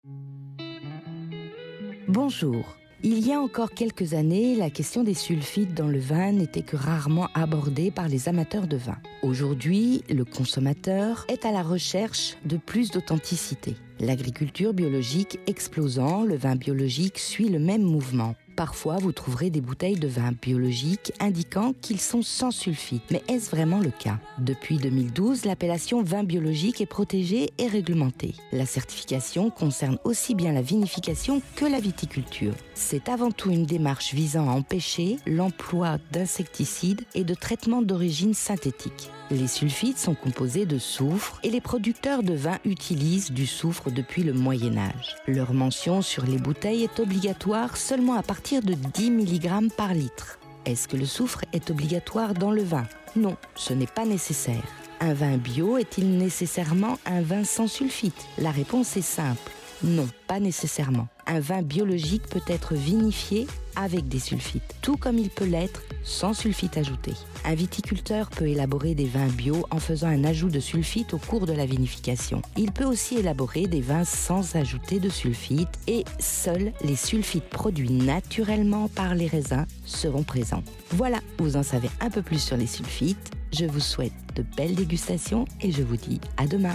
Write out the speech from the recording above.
Bonjour. Il y a encore quelques années, la question des sulfites dans le vin n'était que rarement abordée par les amateurs de vin. Aujourd'hui, le consommateur est à la recherche de plus d'authenticité. L'agriculture biologique explosant, le vin biologique suit le même mouvement. Parfois, vous trouverez des bouteilles de vin biologique indiquant qu'ils sont sans sulfite. Mais est-ce vraiment le cas ? Depuis 2012, l'appellation vin biologique est protégée et réglementée. La certification concerne aussi bien la vinification que la viticulture. C'est avant tout une démarche visant à empêcher l'emploi d'insecticides et de traitements d'origine synthétique. Les sulfites sont composés de soufre et les producteurs de vin utilisent du soufre depuis le Moyen-Âge. Leur mention sur les bouteilles est obligatoire seulement à partir de 10 mg par litre. Est-ce que le soufre est obligatoire dans le vin ? Non, ce n'est pas nécessaire. Un vin bio est-il nécessairement un vin sans sulfite ? La réponse est simple. Non, pas nécessairement. Un vin biologique peut être vinifié avec des sulfites, tout comme il peut l'être sans sulfite ajouté. Un viticulteur peut élaborer des vins bio en faisant un ajout de sulfite au cours de la vinification. Il peut aussi élaborer des vins sans ajouter de sulfite et seuls les sulfites produits naturellement par les raisins seront présents. Voilà, vous en savez un peu plus sur les sulfites. Je vous souhaite de belles dégustations et je vous dis à demain.